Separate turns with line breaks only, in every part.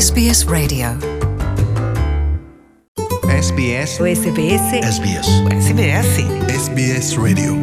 SBS Radio.
SBS
SBS
SBS
SBS
SBS Radio.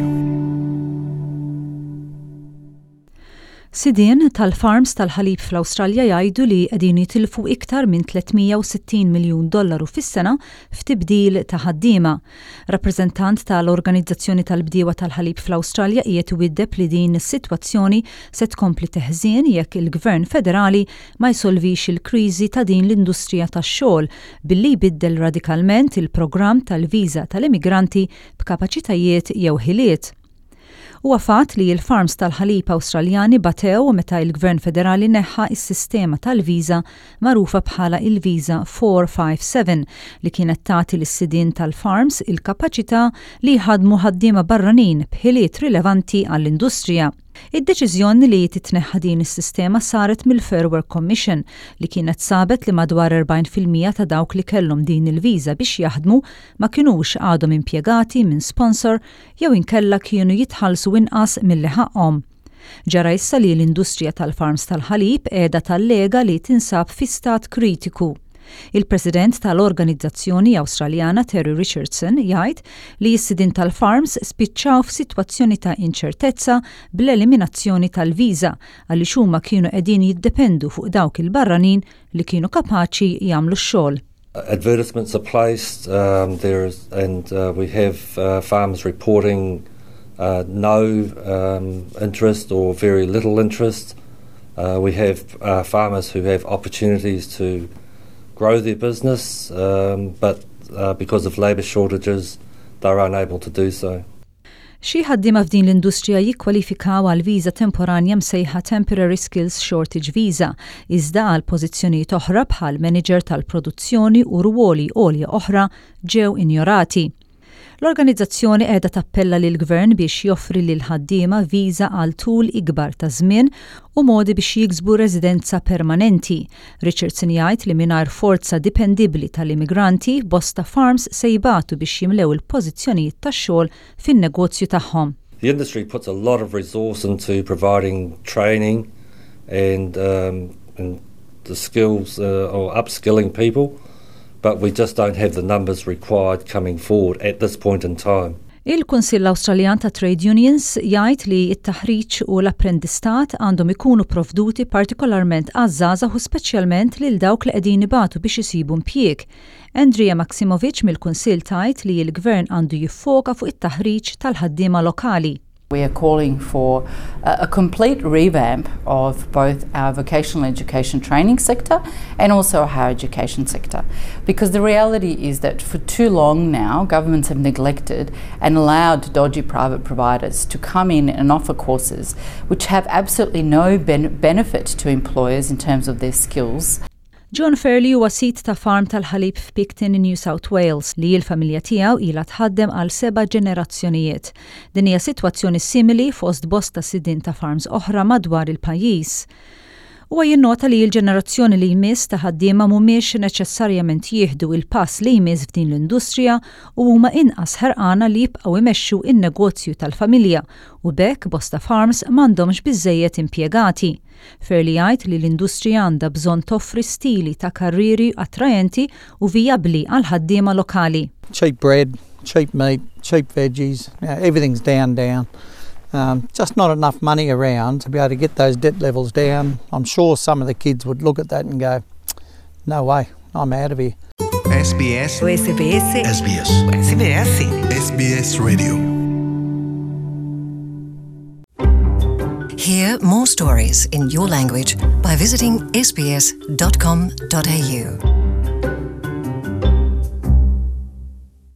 Sidien tal-farms tal-ħalib fl-Awstralja jgħidu li qegħdin jitilfu iktar minn $360 miljun fis-sena f'tibdil ta' ħaddiema. Rappreżentant tal-Organizzazzjoni tal-Bdiewa tal-ħalib fl-Awstralja qiegħed iwiddeb li din is-sitwazzjoni se tkompli teħżien jekk il-Gvern Federali ma jsolvix il-kriżi ta' din l-industrija tax-xogħol billi jbiddel radikalment il-programm tal-viża tal-immigranti b'kapaċitajiet jew ħiliet. Huwa fatt li l-farms tal-ħalib Awstraljani batew meta l-Gvern Federali neħħa s-sistema tal-viża magħrufa bħala il-Viża 457 li kienet tagħti lis-sidien tal-farms il-kapaċità li jħaddmu ħaddiema barranin b'ħiliet rilevanti għall-industrija. Id-deċiżjoni li titneħħa din is-sistema saret mill-Fair Work Commission li kienet sabet li madwar 40% ta' dawk li kellhom din il-viża biex jaħdmu ma kinux għadhom impjegati minn sponsor jew inkella kienu jitħallsu inqas milli ħaqhom. Ġara issa li l-industrija tal-farms tal-ħalib qiegħda tallega li tinsab fi stat kritiku. Il-President tal-Organizzazzjoni Awstraljana Terry Richardson jgħid li s-sidien tal-farms spiċċaw f'sitwazzjoni ta' inċertezza bl-eliminazzjoni tal-viża għaliex huma kienu qegħdin jiddependu fuq dawk il-barranin li kienu kapaċi jagħmlu x-xogħol.
Advertisements are placed we have farmers reporting no interest or very little interest. We have farmers who have opportunities to grow their business, but because of labour shortages, they're unable to do so.
Xi ħaddiema f'din l-industrija jikkwalifikaw għal viża temporanja msejħa Temporary Skills Shortage Visa, iżda għal pożizzjonijiet oħra bħal manager tal-produzzjoni u rwoli għolja oħra ġew injorati. L-organizzazzjoni qiegħda tappella lil gvern biex joffri lil ħaddiema viża għal tul ikbar ta' żmien u modi biex jiksbu residenza permanenti. Richardson jgħid li mingħajr forza dipendibbli tal-immigranti bosta farms se jbagħtu biex jimlew il-pożizzjonijiet tax-xogħol fin-negozju tagħhom.
The industry puts a lot of resource into providing training and the skills or upskilling people. But we just don't have the numbers required coming forward at this point in time.
Il-Kunsill Awstraljan ta' Trade Unions jgħid li t-taħriġ u l-apprendistat għandhom ikunu provduti partikolarment għaż-żgħażagħ u speċjalment lil dawk li qegħdin ibatu biex isibu impjieg. Andrea Maximovic mill-Kunsill tgħid li l-Gvern għandu jiffoka fuq it-taħriġ tal-ħaddiema lokali.
We are calling for a complete revamp of both our vocational education training sector and also our higher education sector. Because the reality is that for too long now, governments have neglected and allowed dodgy private providers to come in and offer courses which have absolutely no benefit to employers in terms of their skills.
John Fairley huwa sit ta' farm tal-ħalib f'Picton in New South Wales li l-familja tiegħu ilha tħaddem għal 7 ġenerazzjonijiet. Din hija sitwazzjoni simili fost bosta sidien ta' farms oħra madwar il-pajjiż. Huwa jinnota li l-ġenerazzjoni li jmiss ta' ħaddiema mhumiex neċessarjament jieħdu il-pass li jmiss f'din l-industrija u huma inqas ħerqana li jibqgħu imexxu in-negozju tal-familja u bekk bosta farms m'għandhomx biżżejjed impjegati. Fairley jgħid li l-industrija għandha bżonn toffri stili ta' karrieri attrajenti u vijabbli għal ħaddiema lokali.
Cheap bread, cheap meat, cheap veggies, everything's down. Just not enough money around to be able to get those debt levels down. I'm sure some of the kids would look at that and go, no way, I'm out of here.
SBS
SBS
SBS
SBS
SBS Radio.
Hear more stories in your language by visiting sbs.com.au.